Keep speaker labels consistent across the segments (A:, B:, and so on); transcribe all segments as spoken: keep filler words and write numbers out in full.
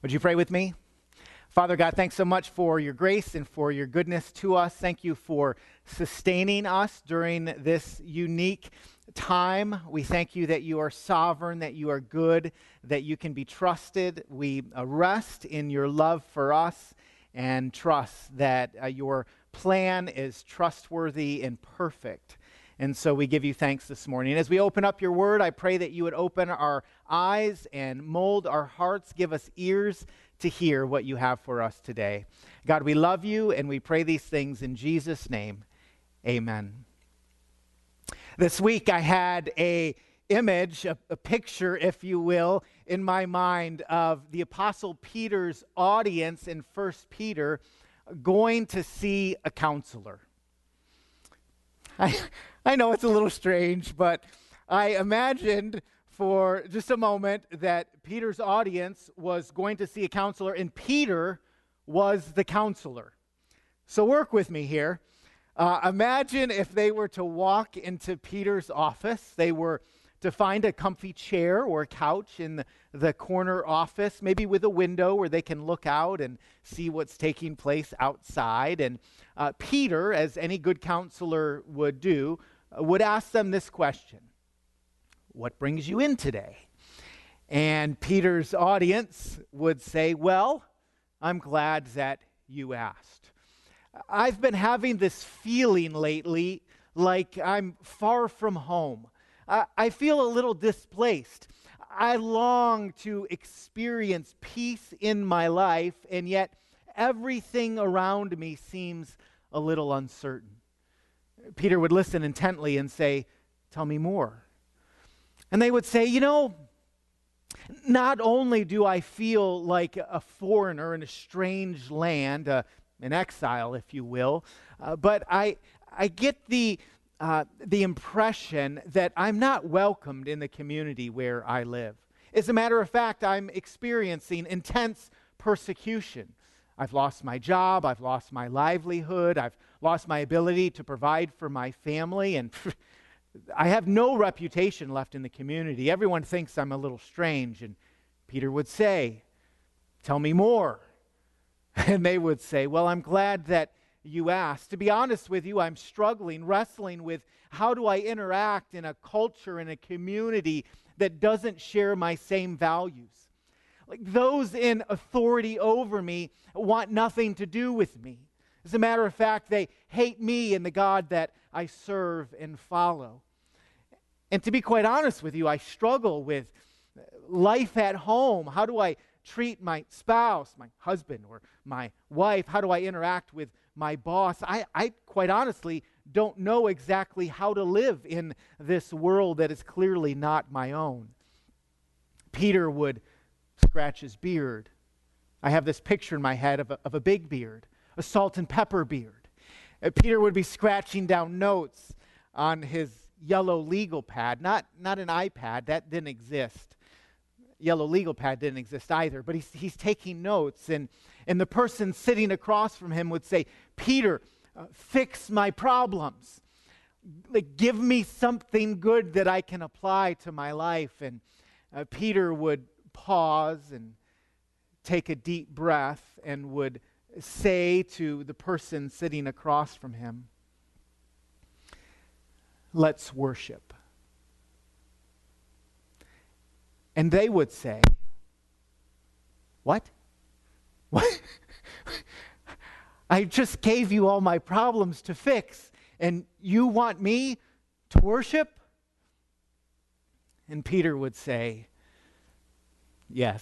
A: Would you pray with me? Father God, thanks so much for your grace and for your goodness to us. Thank you for sustaining us during this unique time. We thank you that you are sovereign, that you are good, that you can be trusted. We uh, rest in your love for us and trust that uh, your plan is trustworthy and perfect. And so we give you thanks this morning. As we open up your word, I pray that you would open our eyes and mold our hearts, give us ears to hear what you have for us today. God, we love you, and we pray these things in Jesus' name. Amen. This week I had a image, a, a picture, if you will, in my mind of the Apostle Peter's audience in First Peter going to see a counselor. I, I know it's a little strange, but I imagined for just a moment that Peter's audience was going to see a counselor, and Peter was the counselor. So work with me here. Uh, imagine if they were to walk into Peter's office. They were to find a comfy chair or couch in the, the corner office, maybe with a window where they can look out and see what's taking place outside. And uh, Peter, as any good counselor would do, uh, would ask them this question: what brings you in today? And Peter's audience would say, well, I'm glad that you asked. I've been having this feeling lately like I'm far from home. I, I feel a little displaced. I long to experience peace in my life, and yet everything around me seems a little uncertain. Peter would listen intently and say, tell me more. And they would say, you know, not only do I feel like a foreigner in a strange land, uh, an exile, if you will, uh, but I I get the uh, the impression that I'm not welcomed in the community where I live. As a matter of fact, I'm experiencing intense persecution. I've lost my job, I've lost my livelihood, I've lost my ability to provide for my family, and I have no reputation left in the community. Everyone thinks I'm a little strange. And Peter would say, tell me more. And they would say, well, I'm glad that you asked. To be honest with you, I'm struggling, wrestling with how do I interact in a culture, in a community that doesn't share my same values. Like those in authority over me want nothing to do with me. As a matter of fact, they hate me and the God that I serve and follow. And to be quite honest with you, I struggle with life at home. How do I treat my spouse, my husband, or my wife? How do I interact with my boss? I, I quite honestly don't know exactly how to live in this world that is clearly not my own. Peter would scratch his beard. I have this picture in my head of a, of a big beard, a salt and pepper beard. Uh, Peter would be scratching down notes on his yellow legal pad, not, not an iPad, that didn't exist. Yellow legal pad didn't exist either, but he's, he's taking notes, and, and the person sitting across from him would say, Peter, uh, fix my problems. Like, give me something good that I can apply to my life. And uh, Peter would pause and take a deep breath and would say to the person sitting across from him, let's worship. And they would say, what? What? I just gave you all my problems to fix, and you want me to worship? And Peter would say, yes,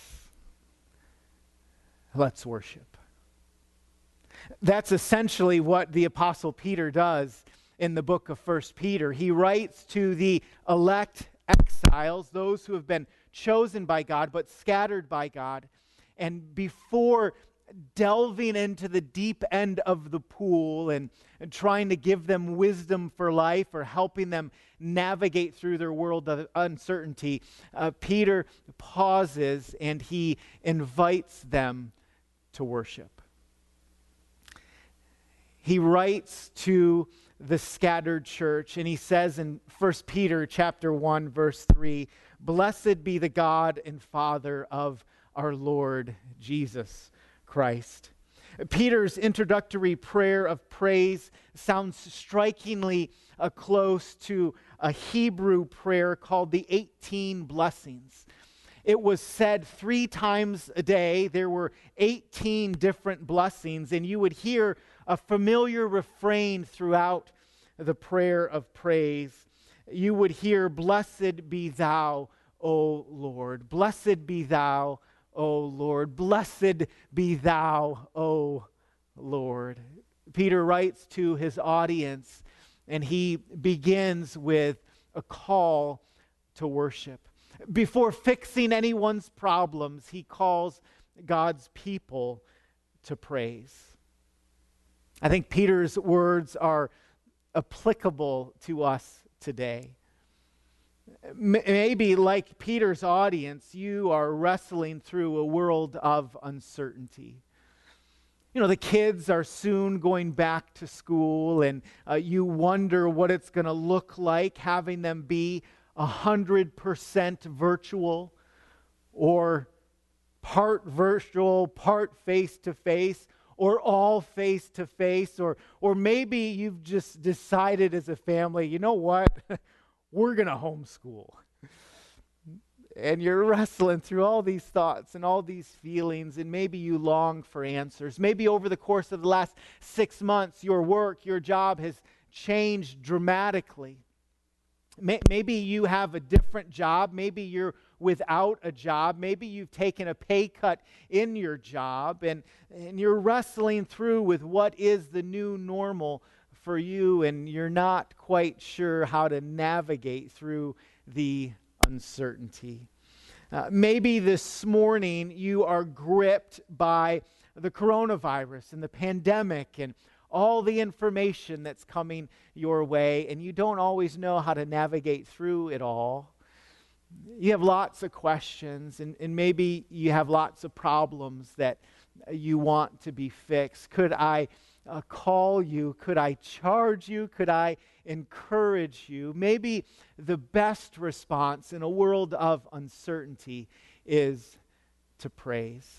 A: let's worship. That's essentially what the Apostle Peter does in the book of First Peter. He writes to the elect exiles, those who have been chosen by God but scattered by God. And before delving into the deep end of the pool and, and trying to give them wisdom for life or helping them navigate through their world of uncertainty, uh, Peter pauses and he invites them to worship. He writes to the scattered church, and he says in First Peter chapter one, verse three, blessed be the God and Father of our Lord Jesus Christ. Peter's introductory prayer of praise sounds strikingly uh, close to a Hebrew prayer called the eighteen blessings. It was said three times a day. There were eighteen different blessings, and you would hear a familiar refrain throughout the prayer of praise. You would hear, "Blessed be thou, O Lord. Blessed be thou, O Lord. Blessed be thou, O Lord." Peter writes to his audience, and he begins with a call to worship. Before fixing anyone's problems, he calls God's people to praise. I think Peter's words are applicable to us today. Maybe like Peter's audience, you are wrestling through a world of uncertainty. You know, the kids are soon going back to school, and uh, you wonder what it's going to look like having them be one hundred percent virtual, or part virtual, part face-to-face, or all face-to-face, or, or maybe you've just decided as a family, you know what, we're going to homeschool. And you're wrestling through all these thoughts and all these feelings, and maybe you long for answers. Maybe over the course of the last six months, your work, your job has changed dramatically. Maybe you have a different job. Maybe you're without a job. Maybe you've taken a pay cut in your job, and, and you're wrestling through with what is the new normal for you, and you're not quite sure how to navigate through the uncertainty. Uh, maybe this morning you are gripped by the coronavirus and the pandemic and all the information that's coming your way, and you don't always know how to navigate through it all. You have lots of questions, and, and maybe you have lots of problems that you want to be fixed. Could I uh, call you? Could I charge you? Could I encourage you? Maybe the best response in a world of uncertainty is to praise.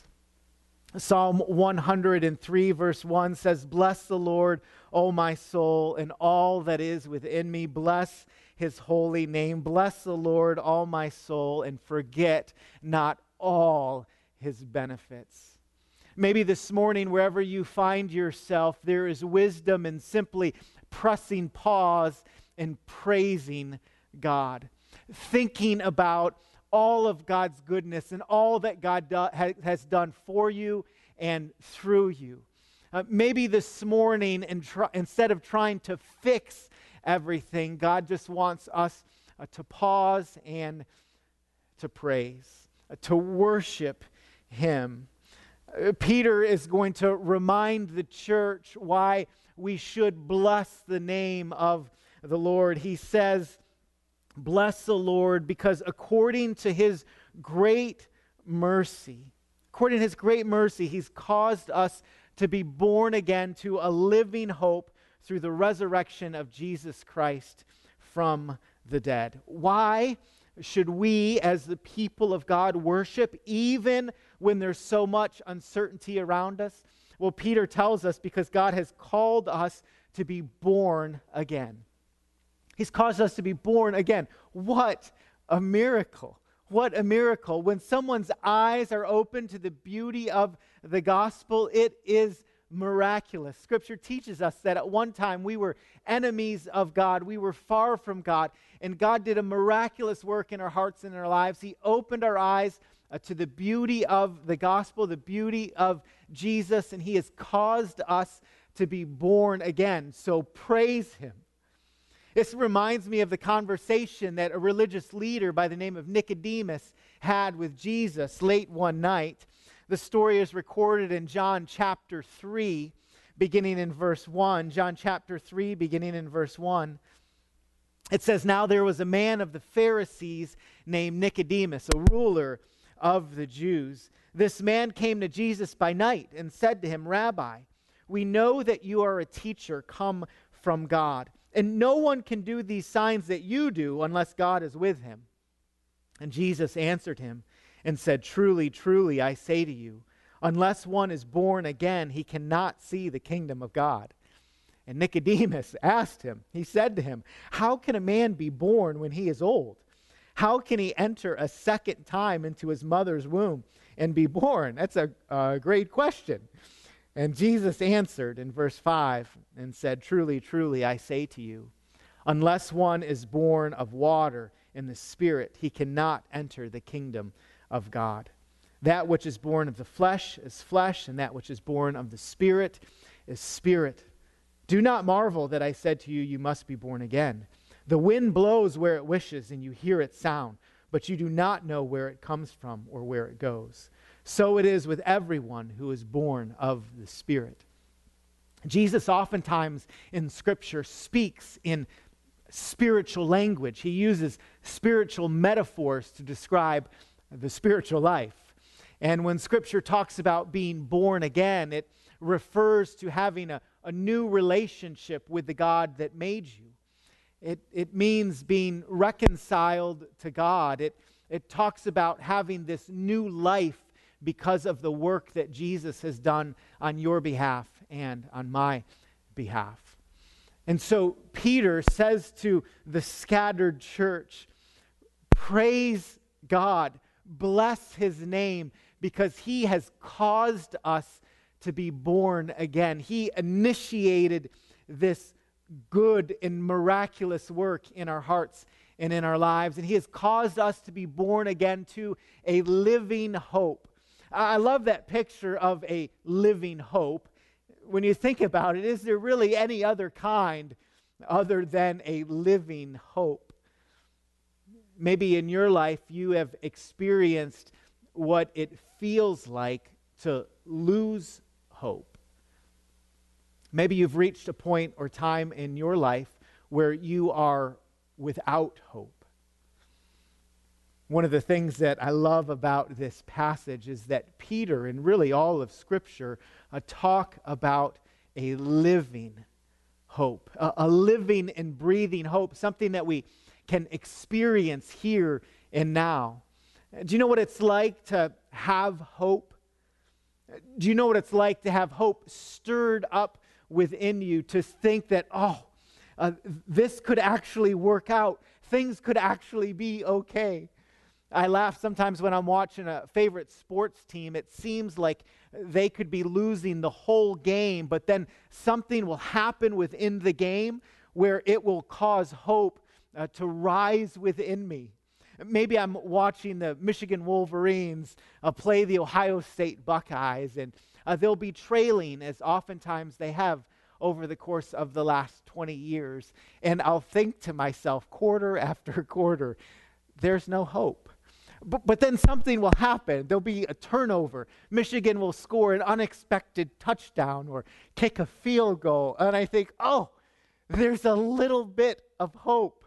A: Psalm one hundred three verse one says, "Bless the Lord, O my soul, and all that is within me. Bless his holy name. Bless the Lord, all my soul, and forget not all his benefits." Maybe this morning, wherever you find yourself, there is wisdom in simply pressing pause and praising God, thinking about all of God's goodness and all that God do, ha, has done for you and through you. Uh, maybe this morning, and try, instead of trying to fix everything, God just wants us uh, to pause and to praise, uh, to worship Him. Uh, Peter is going to remind the church why we should bless the name of the Lord. He says, "Bless the Lord, because according to his great mercy, according to his great mercy, he's caused us to be born again to a living hope through the resurrection of Jesus Christ from the dead." Why should we, as the people of God, worship even when there's so much uncertainty around us? Well, Peter tells us because God has called us to be born again. He's caused us to be born again. What a miracle. What a miracle. When someone's eyes are open to the beauty of the gospel, it is miraculous. Scripture teaches us that at one time we were enemies of God. We were far from God. And God did a miraculous work in our hearts and in our lives. He opened our eyes uh, to the beauty of the gospel, the beauty of Jesus, and He has caused us to be born again. So praise Him. This reminds me of the conversation that a religious leader by the name of Nicodemus had with Jesus late one night. The story is recorded in John chapter three, beginning in verse one. John chapter three, beginning in verse one. It says, "Now there was a man of the Pharisees named Nicodemus, a ruler of the Jews. This man came to Jesus by night and said to him, 'Rabbi, we know that you are a teacher come from God. And no one can do these signs that you do unless God is with him.' And Jesus answered him and said, "Truly, truly, I say to you, unless one is born again, he cannot see the kingdom of God." And Nicodemus asked him, he said to him, "How can a man be born when he is old? How can he enter a second time into his mother's womb and be born?" That's a, a great question. And Jesus answered in verse five and said, "Truly, truly, I say to you, unless one is born of water and the Spirit, he cannot enter the kingdom of God. That which is born of the flesh is flesh, and that which is born of the Spirit is spirit. Do not marvel that I said to you, you must be born again. The wind blows where it wishes, and you hear its sound, but you do not know where it comes from or where it goes. So it is with everyone who is born of the Spirit." Jesus oftentimes in Scripture speaks in spiritual language. He uses spiritual metaphors to describe the spiritual life. And when Scripture talks about being born again, it refers to having a, a new relationship with the God that made you. It, it means being reconciled to God. It, it talks about having this new life because of the work that Jesus has done on your behalf and on my behalf. And so Peter says to the scattered church, praise God, bless his name, because he has caused us to be born again. He initiated this good and miraculous work in our hearts and in our lives, and he has caused us to be born again to a living hope. I love that picture of a living hope. When you think about it, is there really any other kind other than a living hope? Maybe in your life you have experienced what it feels like to lose hope. Maybe you've reached a point or time in your life where you are without hope. One of the things that I love about this passage is that Peter, and really all of Scripture, uh, talk about a living hope, a, a living and breathing hope, something that we can experience here and now. Do you know what it's like to have hope? Do you know what it's like to have hope stirred up within you, to think that, oh, uh, this could actually work out. Things could actually be okay. I laugh sometimes when I'm watching a favorite sports team. It seems like they could be losing the whole game, but then something will happen within the game where it will cause hope uh, to rise within me. Maybe I'm watching the Michigan Wolverines uh, play the Ohio State Buckeyes, and uh, they'll be trailing, as oftentimes they have over the course of the last twenty years. And I'll think to myself, quarter after quarter, there's no hope. But, but then something will happen. There'll be a turnover. Michigan will score an unexpected touchdown or kick a field goal. And I think, oh, there's a little bit of hope.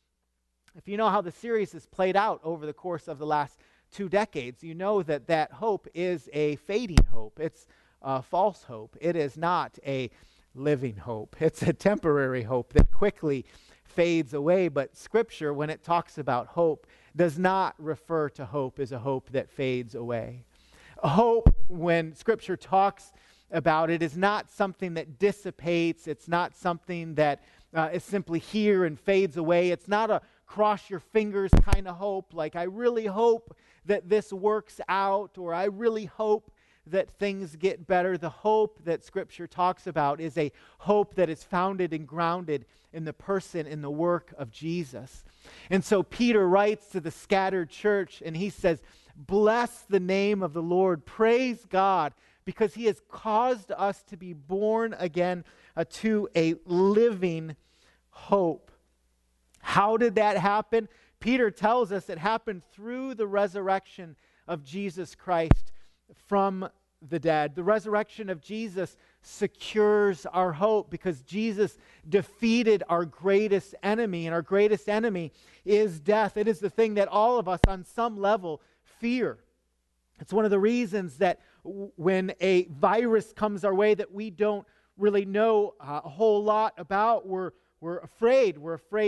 A: If you know how the series has played out over the course of the last two decades, you know that that hope is a fading hope. It's a false hope. It is not a living hope. It's a temporary hope that quickly fades away. But Scripture, when it talks about hope, does not refer to hope as a hope that fades away. Hope, when Scripture talks about it, is not something that dissipates. It's not something that uh, is simply here and fades away. It's not a cross your fingers kind of hope, like I really hope that this works out, or I really hope that things get better. The hope that Scripture talks about is a hope that is founded and grounded in the person, in the work of Jesus. And so Peter writes to the scattered church, and he says, bless the name of the Lord, praise God, because he has caused us to be born again uh, to a living hope. How did that happen? Peter tells us it happened through the resurrection of Jesus Christ from the dead. The resurrection of Jesus secures our hope because Jesus defeated our greatest enemy, and our greatest enemy is death. It is the thing that all of us on some level fear. It's one of the reasons that w- when a virus comes our way that we don't really know uh, a whole lot about, we're, we're afraid. We're afraid that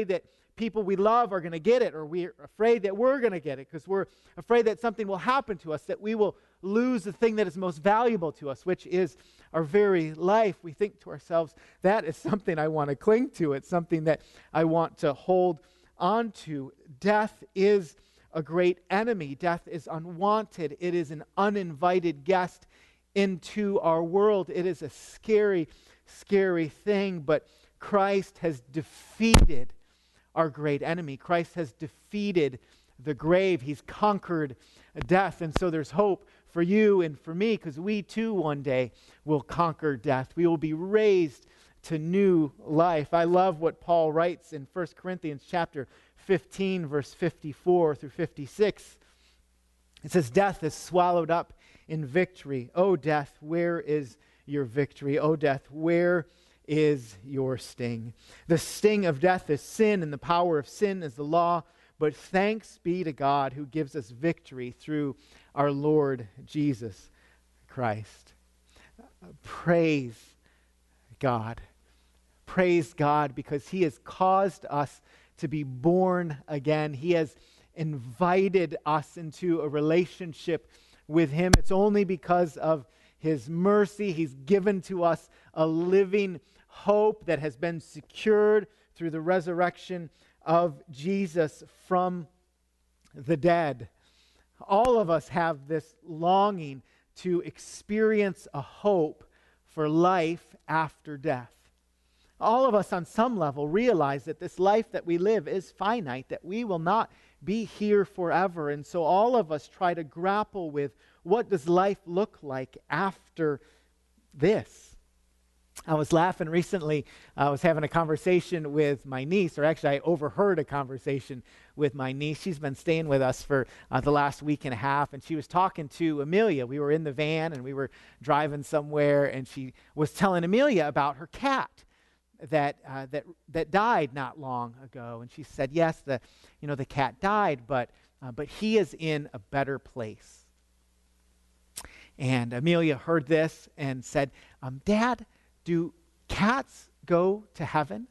A: people we love are going to get it, or we're afraid that we're going to get it because we're afraid that something will happen to us, that we will lose the thing that is most valuable to us, which is our very life. We think to ourselves, that is something I want to cling to. It's something that I want to hold on to. Death is a great enemy. Death is unwanted. It is an uninvited guest into our world. It is a scary, scary thing, but Christ has defeated our great enemy. Christ has defeated the grave. He's conquered death, and so there's hope for you and for me, because we too one day will conquer death. We will be raised to new life. I love what Paul writes in First Corinthians chapter fifteen, verse fifty-four through fifty-six. It says, "Death is swallowed up in victory. O death, where is your victory? O death, where is your sting? The sting of death is sin, and the power of sin is the law. But thanks be to God who gives us victory through our Lord Jesus Christ." Praise God. Praise God, because He has caused us to be born again. He has invited us into a relationship with Him. It's only because of His mercy. He's given to us a living hope that has been secured through the resurrection of Jesus from the dead. All of us have this longing to experience a hope for life after death. All of us on some level realize that this life that we live is finite, that we will not be here forever. And so all of us try to grapple with, what does life look like after this? I was laughing recently. I was having a conversation with my niece, or actually I overheard a conversation with my niece. She's been staying with us for uh, the last week and a half, and she was talking to Amelia. We were in the van, and we were driving somewhere, and she was telling Amelia about her cat that uh, that that died not long ago. And she said, yes, the you know the cat died, but uh, but he is in a better place. And Amelia heard this and said, um, Dad, do cats go to heaven?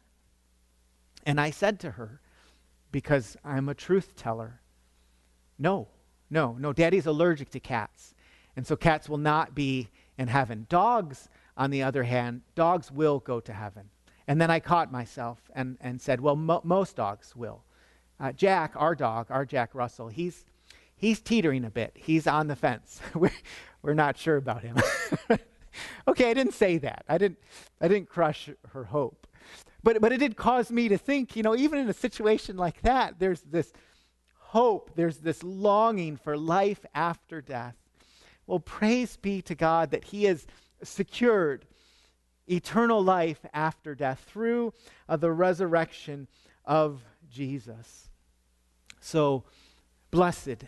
A: And I said to her, because I'm a truth teller, no, no, no, Daddy's allergic to cats. And so cats will not be in heaven. Dogs, on the other hand, dogs will go to heaven. And then I caught myself and, and said, well, mo- most dogs will. Uh, Jack, our dog, our Jack Russell, he's he's teetering a bit. He's on the fence. we're, we're not sure about him. Okay, I didn't say that. I didn't I didn't crush her hope. But but it did cause me to think, you know, even in a situation like that, there's this hope, there's this longing for life after death. Well, praise be to God that He has secured eternal life after death through uh, the resurrection of Jesus. So, blessed,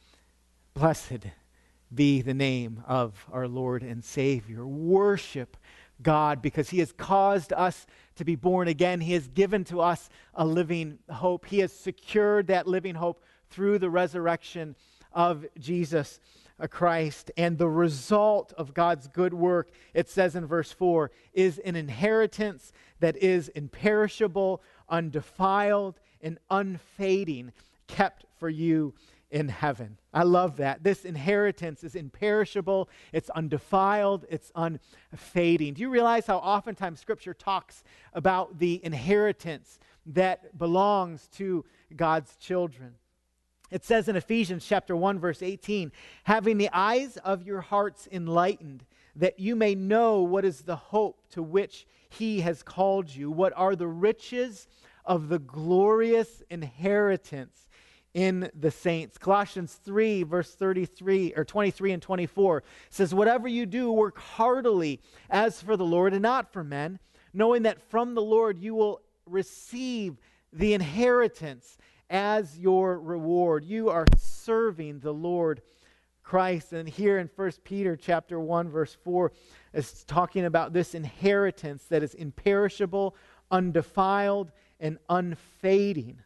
A: blessed be the name of our Lord and Savior. Worship God, because He has caused us to be born again. He has given to us a living hope. He has secured that living hope through the resurrection of Jesus Christ. And the result of God's good work, it says in verse four, is an inheritance that is imperishable, undefiled, and unfading, kept for you in heaven. I love that. This inheritance is imperishable, it's undefiled, it's unfading. Do you realize how oftentimes Scripture talks about the inheritance that belongs to God's children? It says in Ephesians chapter one, verse eighteen, having the eyes of your hearts enlightened, that you may know what is the hope to which He has called you, what are the riches of the glorious inheritance in the saints. Colossians three, verse thirty-three, or twenty-three and twenty-four says, whatever you do, work heartily as for the Lord and not for men, knowing that from the Lord you will receive the inheritance as your reward. You are serving the Lord Christ. And here in First Peter chapter one, verse four, is talking about this inheritance that is imperishable, undefiled, and unfading.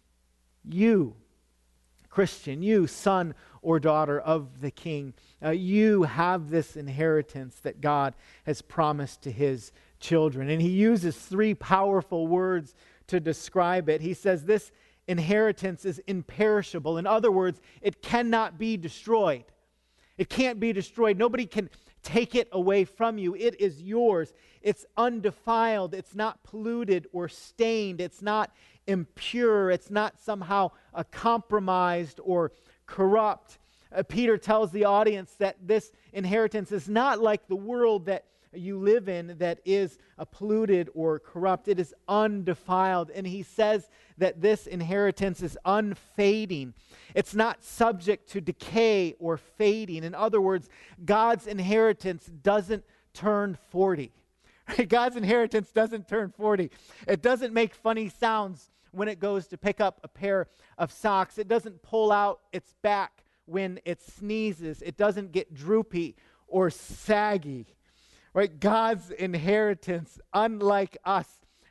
A: You, Christian, you, son or daughter of the King, uh, you have this inheritance that God has promised to His children. And He uses three powerful words to describe it. He says this inheritance is imperishable. In other words, it cannot be destroyed. It can't be destroyed. Nobody can take it away from you. It is yours. It's undefiled. It's not polluted or stained. It's not impure. It's not somehow uh, compromised or corrupt. Uh, Peter tells the audience that this inheritance is not like the world that you live in that is uh, polluted or corrupt. It is undefiled. And he says that this inheritance is unfading. It's not subject to decay or fading. In other words, God's inheritance doesn't turn forty. God's inheritance doesn't turn forty. It doesn't make funny sounds when it goes to pick up a pair of socks. It doesn't pull out its back when it sneezes. It doesn't get droopy or saggy. Right? God's inheritance, unlike us,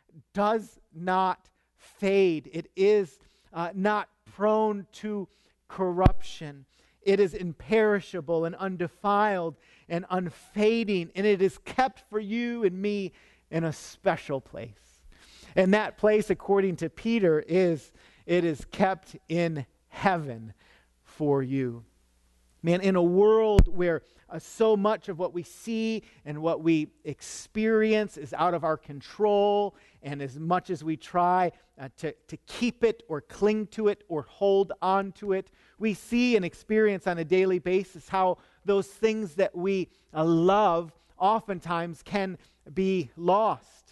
A: does not fade. It is uh, not prone to corruption. It is imperishable and undefiled and unfading, and it is kept for you and me in a special place. And that place, according to Peter, is it is kept in heaven for you. Man, in a world where uh, so much of what we see and what we experience is out of our control, and as much as we try uh, to, to keep it or cling to it or hold on to it, we see and experience on a daily basis how those things that we uh, love oftentimes can be lost.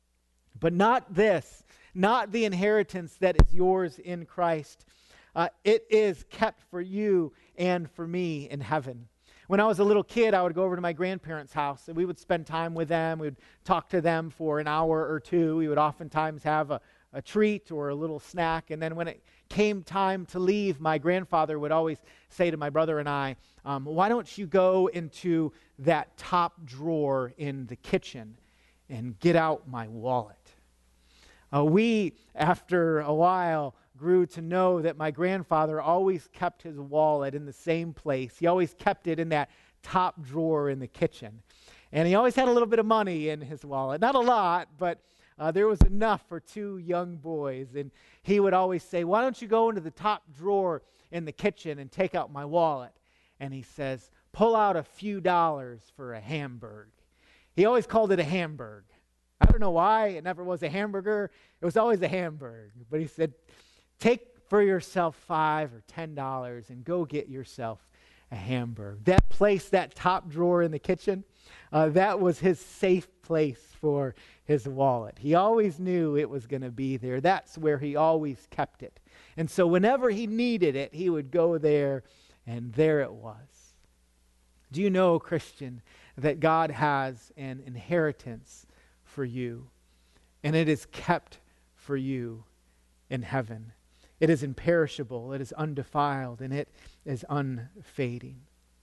A: But not this, not the inheritance that is yours in Christ. Uh, it is kept for you and for me in heaven. When I was a little kid, I would go over to my grandparents' house, and we would spend time with them. We would talk to them for an hour or two. We would oftentimes have a, a treat or a little snack. And then when it came time to leave, my grandfather would always say to my brother and I, um, why don't you go into that top drawer in the kitchen and get out my wallet? Uh, we, after a while, grew to know that my grandfather always kept his wallet in the same place. He always kept it in that top drawer in the kitchen. And he always had a little bit of money in his wallet. Not a lot, but uh, there was enough for two young boys. And he would always say, why don't you go into the top drawer in the kitchen and take out my wallet? And he says, pull out a few dollars for a hamburger. He always called it a hamburger. I don't know why. It never was a hamburger. It was always a hamburger. But he said, take for yourself five or ten dollars and go get yourself a hamburger. That place, that top drawer in the kitchen, uh, that was his safe place for his wallet. He always knew it was going to be there. That's where he always kept it. And so whenever he needed it, he would go there, and there it was. Do you know, Christian, that God has an inheritance for you, and it is kept for you in heaven? It is imperishable, it is undefiled, and it is unfading.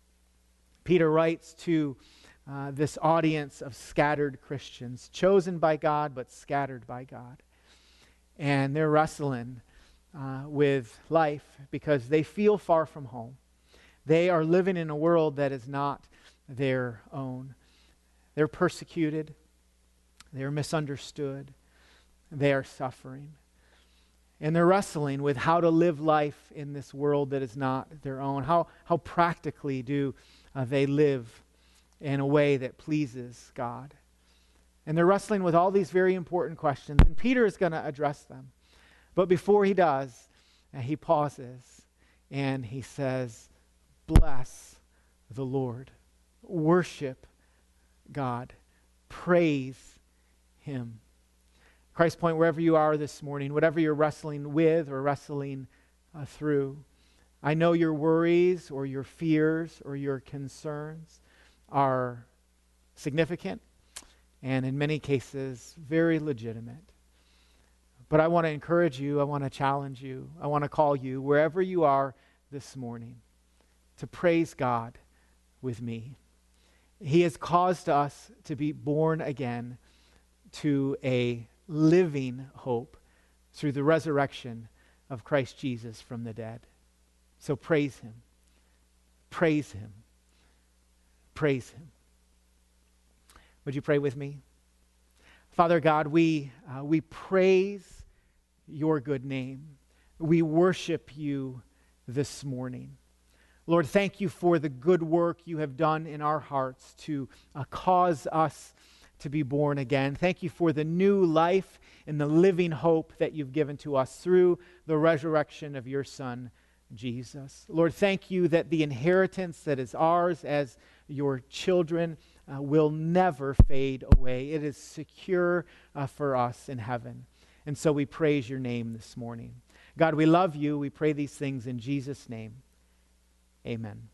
A: Peter writes to uh, this audience of scattered Christians, chosen by God, but scattered by God. And they're wrestling uh, with life because they feel far from home. They are living in a world that is not their own. They're persecuted. They're misunderstood. They are suffering. And they're wrestling with how to live life in this world that is not their own. How, how practically do uh, they live in a way that pleases God? And they're wrestling with all these very important questions. And Peter is going to address them. But before he does, uh, he pauses and he says, bless the Lord. Worship God. Praise Him. Christ Point, wherever you are this morning, whatever you're wrestling with or wrestling uh, through, I know your worries or your fears or your concerns are significant and in many cases very legitimate. But I want to encourage you, I want to challenge you, I want to call you, wherever you are this morning, to praise God with me. He has caused us to be born again to a living hope through the resurrection of Christ Jesus from the dead. So praise Him. Praise Him. Praise Him. Would you pray with me? Father God, we uh, we praise your good name. We worship you this morning. Lord, thank you for the good work you have done in our hearts to uh, cause us to be born again. Thank you for the new life and the living hope that you've given to us through the resurrection of your Son, Jesus. Lord, thank you that the inheritance that is ours as your children uh, will never fade away. It is secure uh, for us in heaven. And so we praise your name this morning. God, we love you. We pray these things in Jesus' name. Amen.